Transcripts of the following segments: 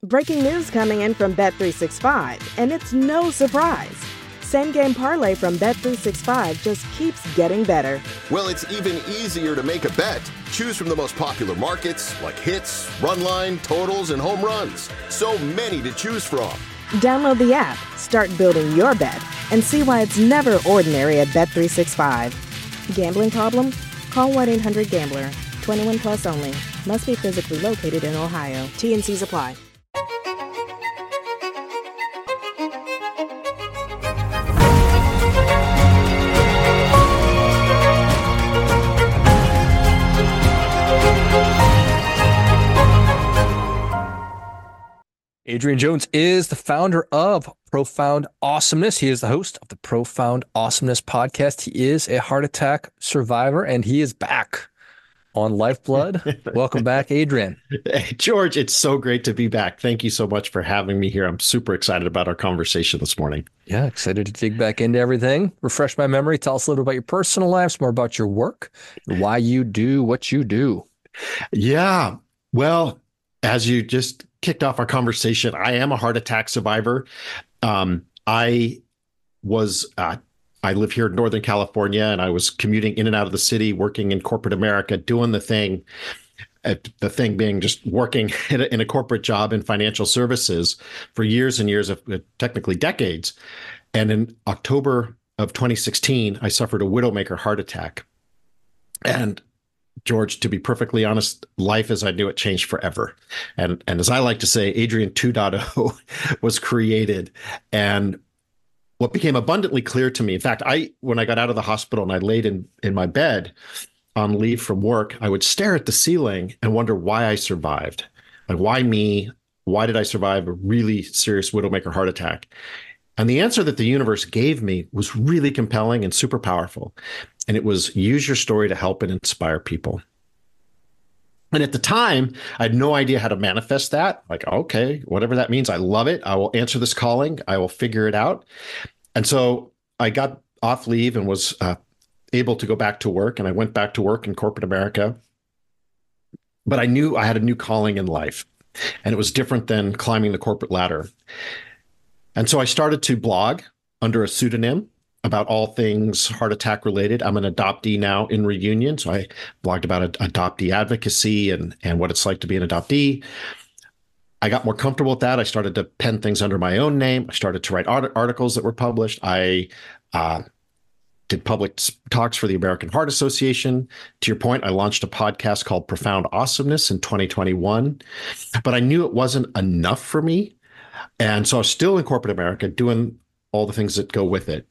Breaking news coming in from Bet365, and it's no surprise. Same Game Parlay from Bet365 just keeps getting better. Well, it's even easier to make a bet. Choose from the most popular markets like hits, run line, totals, and home runs. So many to choose from. Download the app, start building your bet, and see why it's never ordinary at Bet365. Gambling problem? Call 1-800-GAMBLER. 21 plus only. Must be physically located in Ohio. T&Cs apply. Adrian Jones is the founder of Profound Awesomeness. He is the host of the Profound Awesomeness podcast. He is a heart attack survivor, and he is back on Lifeblood. Welcome back, Adrian. Hey, George, it's so great to be back. Thank you so much for having me here. I'm super excited about our conversation this morning. Yeah, excited to dig back into everything. Refresh my memory. Tell us a little about your personal lives, more about your work, why you do what you do. Yeah, well, as you just kicked off our conversation, I am a heart attack survivor. I live here in Northern California, and I was commuting in and out of the city, working in corporate America, doing the thing being just working in a corporate job in financial services for years and years of technically decades. And in October of 2016, I suffered a widowmaker heart attack. And George, to be perfectly honest, life as I knew it changed forever. And as I like to say, Adrian 2.0 was created. And what became abundantly clear to me, in fact, when I got out of the hospital and I laid in my bed on leave from work, I would stare at the ceiling and wonder why I survived. Like, why me? Why did I survive a really serious widowmaker heart attack? And the answer that the universe gave me was really compelling and super powerful. And it was, use your story to help and inspire people. And at the time, I had no idea how to manifest that. Like, okay, whatever that means, I love it. I will answer this calling. I will figure it out. And so I got off leave and was able to go back to work. And I went back to work in corporate America. But I knew I had a new calling in life. And it was different than climbing the corporate ladder. And so I started to blog under a pseudonym about all things heart attack related. I'm an adoptee now in Reunion. So I blogged about adoptee advocacy and what it's like to be an adoptee. I got more comfortable with that. I started to pen things under my own name. I started to write articles that were published. I did public talks for the American Heart Association. To your point, I launched a podcast called Profound Awesomeness in 2021. But I knew it wasn't enough for me. And so I was still in corporate America doing all the things that go with it.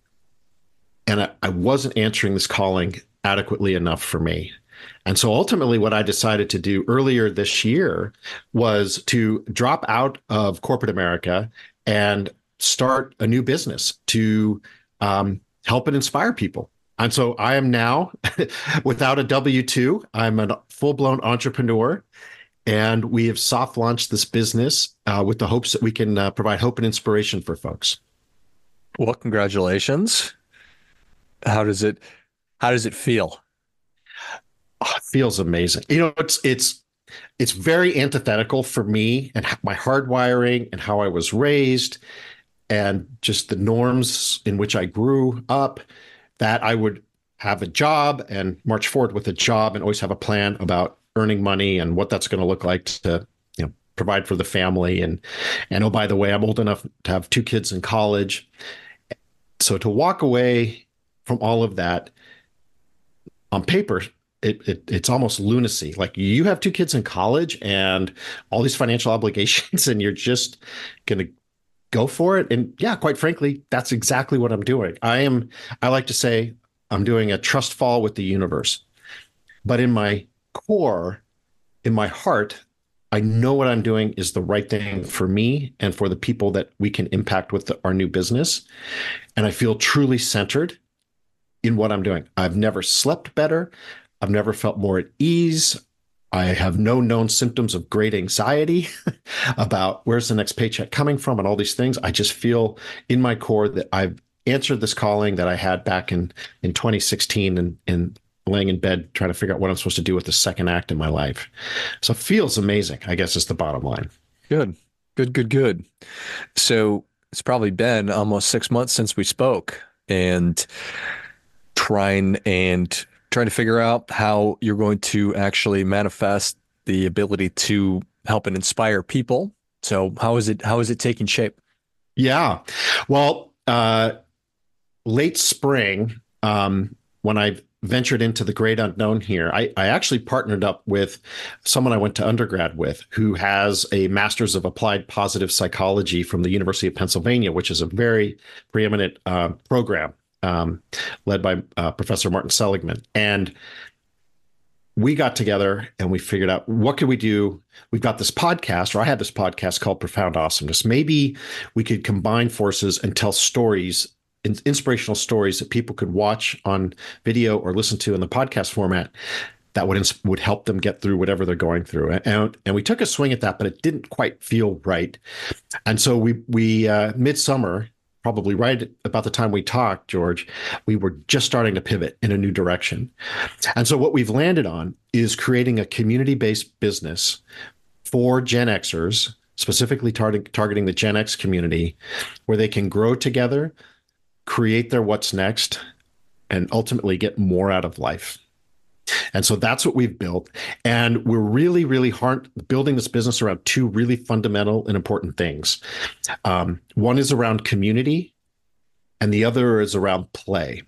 And I wasn't answering this calling adequately enough for me. And so ultimately what I decided to do earlier this year was to drop out of corporate America and start a new business to help and inspire people. And so I am now, without a W-2, I'm a full-blown entrepreneur. And we have soft launched this business with the hopes that we can provide hope and inspiration for folks. Well, congratulations. How does it feel? Oh, it feels amazing. You know, it's very antithetical for me and my hardwiring and how I was raised and just the norms in which I grew up, that I would have a job and march forward with a job and always have a plan about earning money and what that's going to look like to, provide for the family. And oh, by the way, I'm old enough to have 2 kids in college. So to walk away from all of that on paper, it's almost lunacy. Like, you have 2 kids in college and all these financial obligations and you're just going to go for it. And yeah, quite frankly, that's exactly what I'm doing. I like to say I'm doing a trust fall with the universe, but in my core, in my heart, I know what I'm doing is the right thing for me and for the people that we can impact with our new business. And I feel truly centered in what I'm doing. I've never slept better. I've never felt more at ease. I have no known symptoms of great anxiety about where's the next paycheck coming from and all these things. I just feel in my core that I've answered this calling that I had back in 2016 and laying in bed trying to figure out what I'm supposed to do with the second act in my life. So it feels amazing, I guess, is the bottom line. Good, good, good, good. So it's probably been almost 6 months since we spoke, and trying to figure out how you're going to actually manifest the ability to help and inspire people. So how is it taking shape? Yeah. Well, late spring, when I ventured into the great unknown here, I actually partnered up with someone I went to undergrad with who has a master's of applied positive psychology from the University of Pennsylvania, which is a very preeminent program led by Professor Martin Seligman. And we got together and we figured out what could we do. We've got this podcast, or I had this podcast called Profound Awesomeness. Maybe we could combine forces and tell stories, inspirational stories that people could watch on video or listen to in the podcast format that would help them get through whatever they're going through. And we took a swing at that, but it didn't quite feel right. And so we midsummer, probably right about the time we talked, George, we were just starting to pivot in a new direction. And so what we've landed on is creating a community-based business for Gen Xers, specifically targeting the Gen X community, where they can grow together, create their what's next, and ultimately get more out of life. And so that's what we've built. And we're really, really hard building this business around two really fundamental and important things. One is around community, and the other is around play.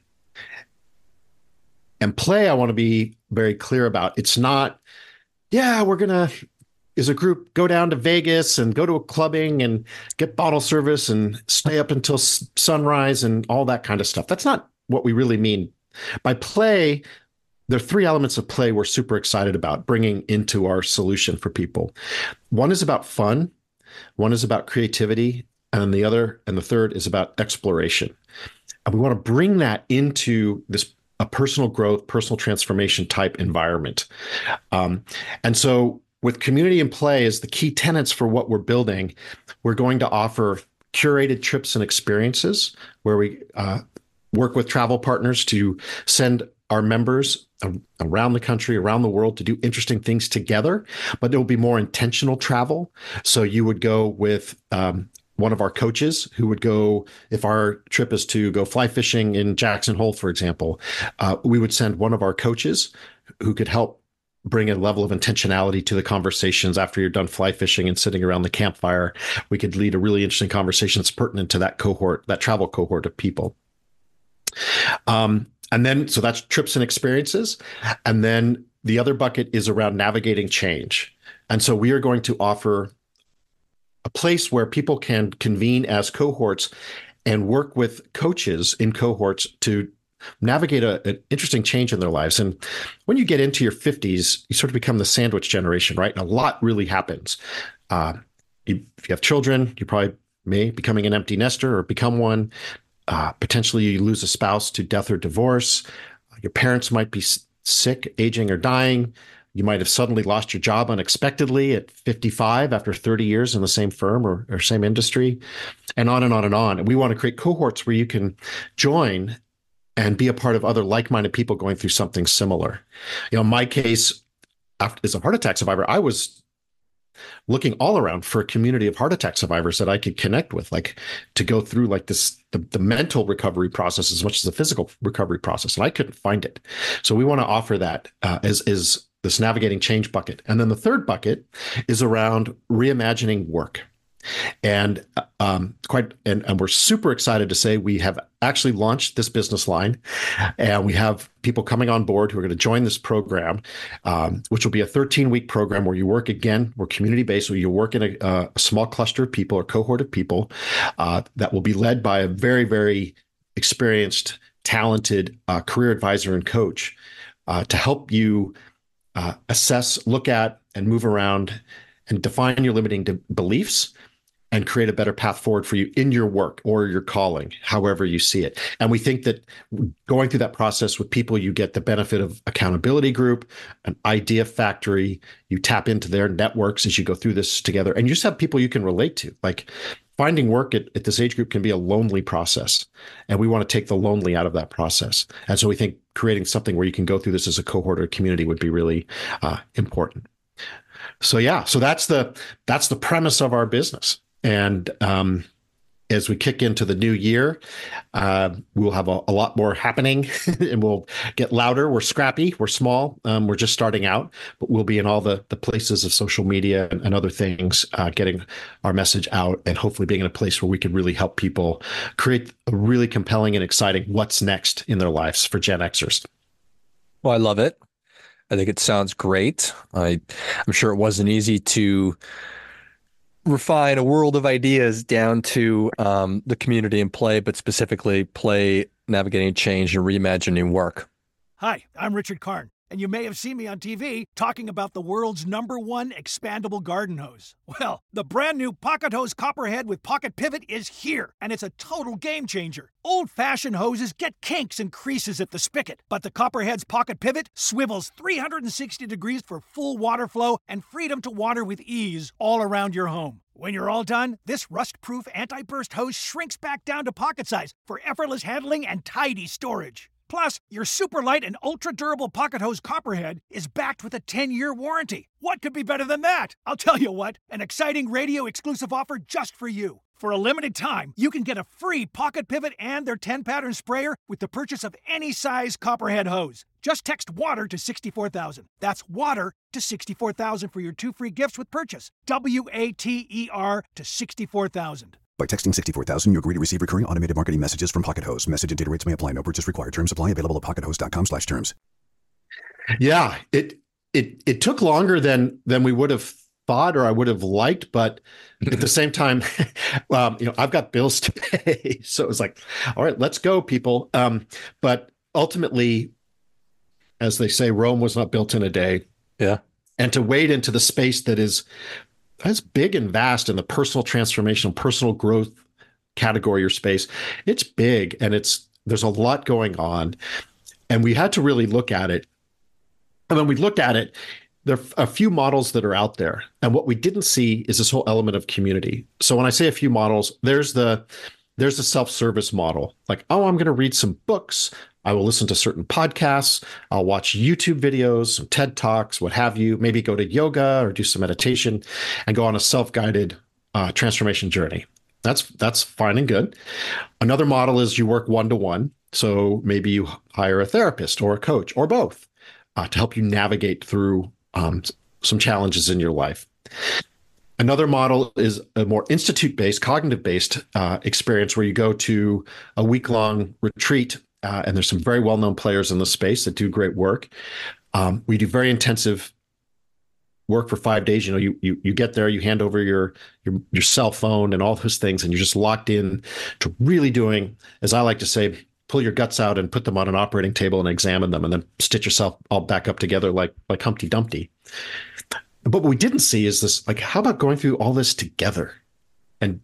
And play, I want to be very clear about. It's not, we're going to, as a group, go down to Vegas and go to a clubbing and get bottle service and stay up until sunrise and all that kind of stuff. That's not what we really mean. By play, there are three elements of play we're super excited about bringing into our solution for people. One is about fun, one is about creativity, and the third is about exploration. And we want to bring that into a personal growth, personal transformation type environment. And so with community and play as the key tenets for what we're building, we're going to offer curated trips and experiences where we work with travel partners to send our members around the country, around the world to do interesting things together, but it will be more intentional travel. So you would go with one of our coaches who would go, if our trip is to go fly fishing in Jackson Hole, for example, we would send one of our coaches who could help bring a level of intentionality to the conversations after you're done fly fishing and sitting around the campfire. We could lead a really interesting conversation that's pertinent to that cohort, that travel cohort of people. And then, so that's trips and experiences. And then the other bucket is around navigating change. And so we are going to offer a place where people can convene as cohorts and work with coaches in cohorts to navigate an interesting change in their lives. And when you get into your 50s, you sort of become the sandwich generation, right? And a lot really happens. If you have children, you probably may becoming an empty nester or become one. Potentially you lose a spouse to death or divorce. Your parents might be sick, aging, or dying. You might have suddenly lost your job unexpectedly at 55 after 30 years in the same firm or same industry, and on and on and on. And we want to create cohorts where you can join and be a part of other like-minded people going through something similar. In my case, as a heart attack survivor, I was looking all around for a community of heart attack survivors that I could connect with, like to go through like the mental recovery process as much as the physical recovery process. And I couldn't find it. So we want to offer that as this navigating change bucket. And then the third bucket is around reimagining work. And we're super excited to say we have actually launched this business line, and we have people coming on board who are going to join this program, which will be a 13-week program where you work again, we're community-based, where you work in a small cluster of people or cohort of people that will be led by a very, very experienced, talented career advisor and coach to help you assess, look at, and move around and define your limiting beliefs and create a better path forward for you in your work or your calling, however you see it. And we think that going through that process with people, you get the benefit of accountability group, an idea factory, you tap into their networks as you go through this together, and you just have people you can relate to. Like finding work at this age group can be a lonely process, and we want to take the lonely out of that process. And so we think creating something where you can go through this as a cohort or community would be really important. So yeah, so that's the premise of our business. And as we kick into the new year, we'll have a lot more happening and we'll get louder. We're scrappy. We're small. We're just starting out, but we'll be in all the places of social media and other things, getting our message out and hopefully being in a place where we can really help people create a really compelling and exciting what's next in their lives for Gen Xers. Well, I love it. I think it sounds great. I'm sure it wasn't easy to refine a world of ideas down to the community and play, but specifically play, navigating change and reimagining work. Hi, I'm Richard Karn, and you may have seen me on TV talking about the world's #1 expandable garden hose. Well, the brand new Pocket Hose Copperhead with Pocket Pivot is here, and it's a total game changer. Old-fashioned hoses get kinks and creases at the spigot, but the Copperhead's Pocket Pivot swivels 360 degrees for full water flow and freedom to water with ease all around your home. When you're all done, this rust-proof anti-burst hose shrinks back down to pocket size for effortless handling and tidy storage. Plus, your super light and ultra-durable Pocket Hose Copperhead is backed with a 10-year warranty. What could be better than that? I'll tell you what, an exciting radio-exclusive offer just for you. For a limited time, you can get a free Pocket Pivot and their 10-pattern sprayer with the purchase of any size Copperhead hose. Just text WATER to 64,000. That's WATER to 64,000 for your 2 free gifts with purchase. WATER to 64,000. By texting 64,000, you agree to receive recurring automated marketing messages from Pocket Hose. Message and data rates may apply. No purchase required. Terms apply. Available at pockethose.com/terms. Yeah, it took longer than we would have thought or I would have liked, but at the same time, I've got bills to pay, so it was like, all right, let's go, people. But ultimately, as they say, Rome was not built in a day. Yeah, and to wade into the space that is as big and vast in the personal transformation, personal growth category or space, it's big and there's a lot going on. And we had to really look at it. And when we looked at it, there are a few models that are out there. And what we didn't see is this whole element of community. So when I say a few models, there's the self-service model. Like, oh, I'm going to read some books. I will listen to certain podcasts. I'll watch YouTube videos, some TED Talks, what have you, maybe go to yoga or do some meditation and go on a self-guided transformation journey. That's fine and good. Another model is you work one-to-one. So maybe you hire a therapist or a coach or both to help you navigate through some challenges in your life. Another model is a more institute-based, cognitive-based experience where you go to a week-long retreat. And there's some very well-known players in the space that do great work. We do very intensive work for 5 days. You get there, you hand over your cell phone and all those things, and you're just locked in to really doing, as I like to say, pull your guts out and put them on an operating table and examine them, and then stitch yourself all back up together like Humpty Dumpty. But what we didn't see is this, like, how about going through all this together? And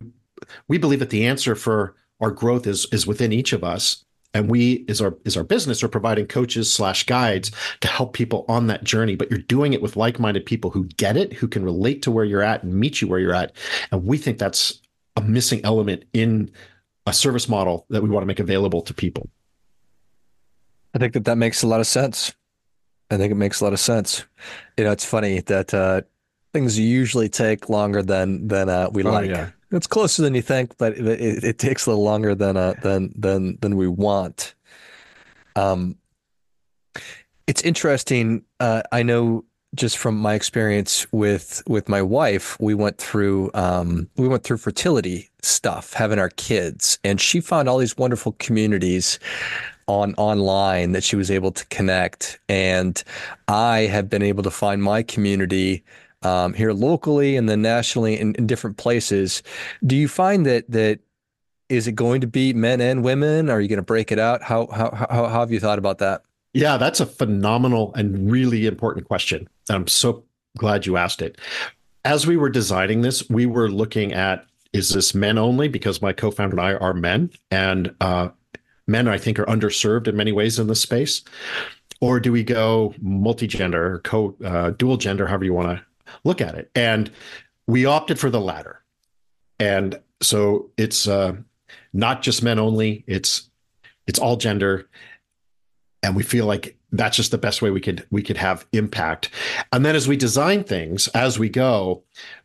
we believe that the answer for our growth is within each of us. And we, as our business, are providing coaches/guides to help people on that journey. But you're doing it with like-minded people who get it, who can relate to where you're at and meet you where you're at. And we think that's a missing element in a service model that we want to make available to people. I think that makes a lot of sense. I think it makes a lot of sense. It's funny that things usually take longer than we like. Yeah. It's closer than you think, but it takes a little longer than we want. It's interesting. I know just from my experience with my wife, we went through fertility stuff, having our kids, and she found all these wonderful communities online that she was able to connect. And I have been able to find my community here locally and then nationally in different places. Do you find that is it going to be men and women? Are you going to break it out? How have you thought about that? Yeah, that's a phenomenal and really important question. I'm so glad you asked it. As we were designing this, we were looking at, is this men only? Because my co-founder and I are men, and men, I think, are underserved in many ways in this space. Or do we go multi-gender, dual gender, however you want to look at it? And we opted for the latter. And so it's not just men only, it's all gender. And we feel like that's just the best way we could have impact. And then as we design things as we go,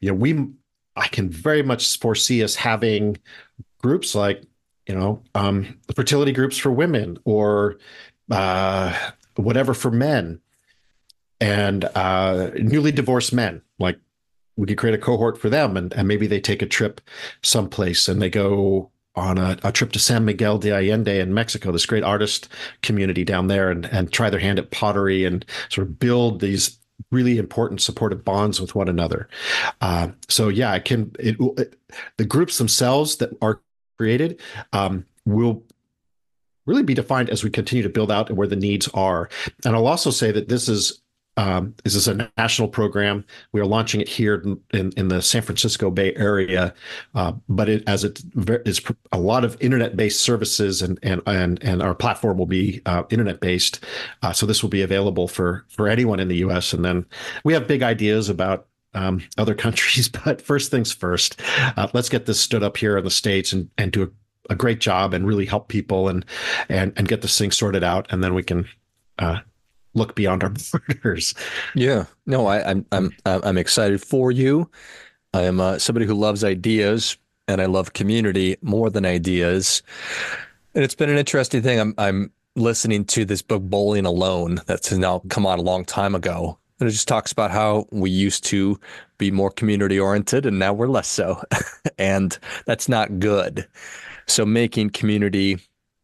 I can very much foresee us having groups like, the fertility groups for women, or whatever for men, and newly divorced men. Like, we could create a cohort for them, and maybe they take a trip someplace and they go on a trip to San Miguel de Allende in Mexico, this great artist community down there, and try their hand at pottery and sort of build these really important supportive bonds with one another. So yeah, the groups themselves that are created will really be defined as we continue to build out and where the needs are. And I'll also say that this is a national program. We are launching it here in the San Francisco Bay Area, but it is a lot of internet-based services, and our platform will be internet-based. So this will be available for anyone in the U.S. And then we have big ideas about other countries, but first things first, let's get this stood up here in the States and do a great job and really help people and get this thing sorted out, and then we can look beyond our borders. Yeah, no, I'm excited for you. I am somebody who loves ideas, and I love community more than ideas. And it's been an interesting thing. I'm listening to this book, Bowling Alone, that's now come out a long time ago. And it just talks about how we used to be more community oriented, and now we're less so. And that's not good. So making community,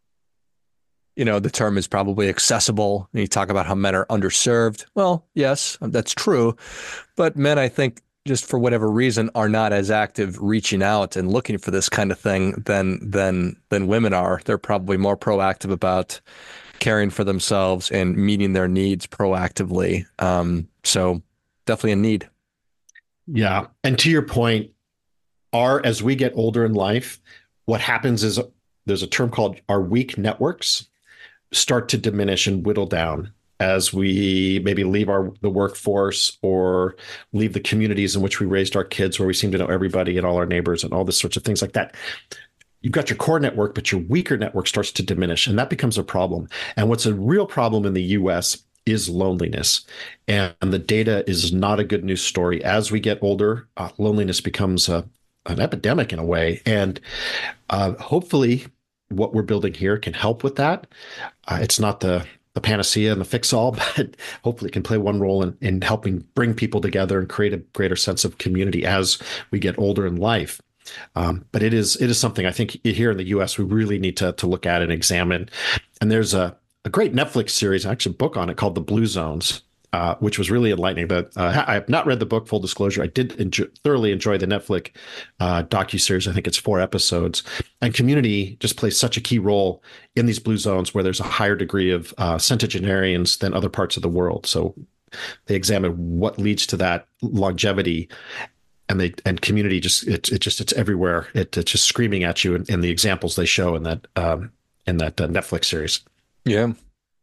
the term is probably accessible. You talk about how men are underserved. Well, yes, that's true. But men, I think, just for whatever reason, are not as active reaching out and looking for this kind of thing than women are. They're probably more proactive about caring for themselves and meeting their needs proactively. So definitely a need. Yeah. And to your point, as we get older in life, what happens is there's a term called our weak networks start to diminish and whittle down as we maybe leave the workforce or leave the communities in which we raised our kids, where we seem to know everybody and all our neighbors and all this sorts of things like that. You've got your core network, but your weaker network starts to diminish, and that becomes a problem. And what's a real problem in the US is loneliness. And the data is not a good news story. As we get older, loneliness becomes an epidemic in a way. And hopefully what we're building here can help with that. It's not the panacea and the fix-all, but hopefully it can play one role in helping bring people together and create a greater sense of community as we get older in life. But it is something I think here in the U.S. we really need to look at and examine. And there's a great Netflix series, actually a book on it, called The Blue Zones, which was really enlightening. But I have not read the book, full disclosure. I did thoroughly enjoy the Netflix docuseries. I think it's 4 episodes. And community just plays such a key role in these blue zones where there's a higher degree of centenarians than other parts of the world. So they examine what leads to that longevity. And community it's everywhere. It's just screaming at you in the examples they show in that Netflix series. Yeah.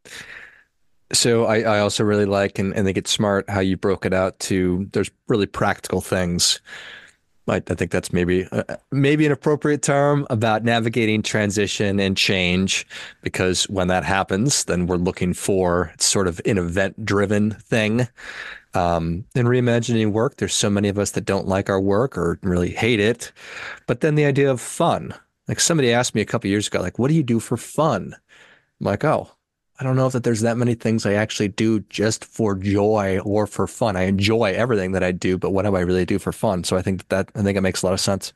So I also really like and think it's smart how you broke it out to there's really practical things. I think that's maybe an appropriate term about navigating transition and change, because when that happens, then we're looking for sort of an event-driven thing. In reimagining work, there's so many of us that don't like our work or really hate it. But then the idea of fun, like somebody asked me a couple of years ago, like, what do you do for fun? I'm like, oh, I don't know if there's that many things I actually do just for joy or for fun. I enjoy everything that I do, but what do I really do for fun? So I think it makes a lot of sense.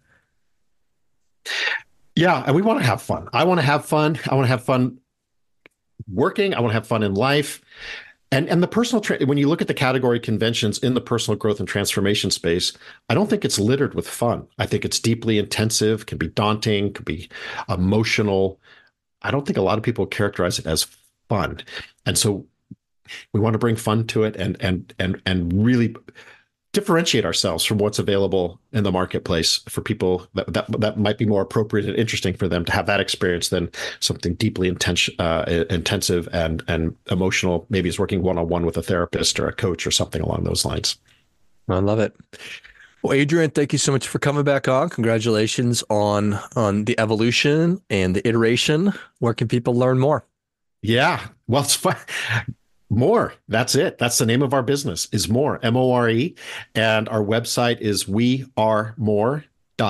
Yeah, and we want to have fun. I want to have fun. I want to have fun working. I want to have fun in life. And the personal, when you look at the category conventions in the personal growth and transformation space, I don't think it's littered with fun. I think it's deeply intensive, can be daunting, can be emotional. I don't think a lot of people characterize it as fun. And so we want to bring fun to it and really differentiate ourselves from what's available in the marketplace for people that might be more appropriate and interesting for them to have that experience than something deeply intensive and emotional. Maybe it's working one-on-one with a therapist or a coach or something along those lines. I love it. Well, Adrian, thank you so much for coming back on. Congratulations on the evolution and the iteration. Where can people learn more? Yeah. Well, it's fun. More. That's it. That's the name of our business is More, M-O-R-E. And our website is wearemore.io,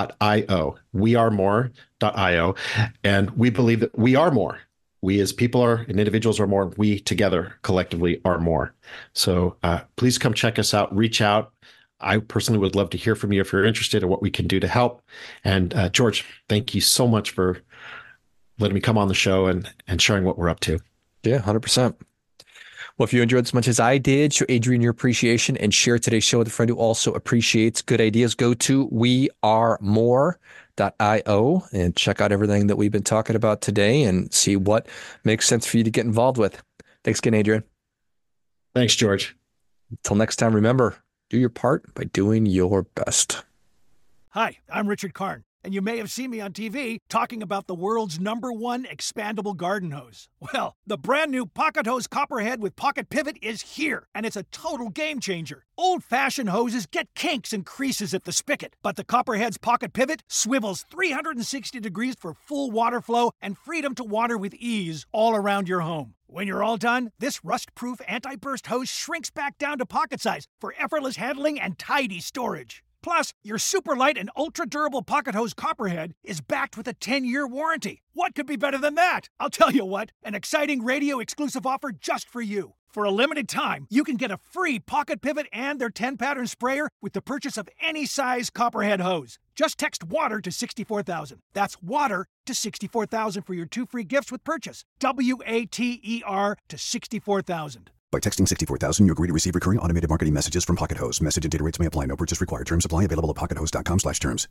wearemore.io. And we believe that we are more. We as people are and individuals are more. We together collectively are more. So please come check us out. Reach out. I personally would love to hear from you if you're interested in what we can do to help. And George, thank you so much for letting me come on the show and sharing what we're up to. Yeah, 100%. Well, if you enjoyed as much as I did, show Adrian your appreciation and share today's show with a friend who also appreciates good ideas. Go to wearemore.io and check out everything that we've been talking about today and see what makes sense for you to get involved with. Thanks again, Adrian. Thanks, George. Until next time, remember, do your part by doing your best. Hi, I'm Richard Karn, and you may have seen me on TV talking about the world's #1 expandable garden hose. Well, the brand new Pocket Hose Copperhead with Pocket Pivot is here, and it's a total game changer. Old-fashioned hoses get kinks and creases at the spigot, but the Copperhead's Pocket Pivot swivels 360 degrees for full water flow and freedom to water with ease all around your home. When you're all done, this rust-proof anti-burst hose shrinks back down to pocket size for effortless handling and tidy storage. Plus, your super light and ultra-durable Pocket Hose Copperhead is backed with a 10-year warranty. What could be better than that? I'll tell you what, an exciting radio-exclusive offer just for you. For a limited time, you can get a free Pocket Pivot and their 10-pattern sprayer with the purchase of any size Copperhead hose. Just text WATER to 64,000. That's WATER to 64,000 for your 2 free gifts with purchase. WATER to 64,000. By texting 64,000, you agree to receive recurring automated marketing messages from Pocket Hose. Message and data rates may apply. No purchase required. Terms apply. Available at pockethose.com/terms.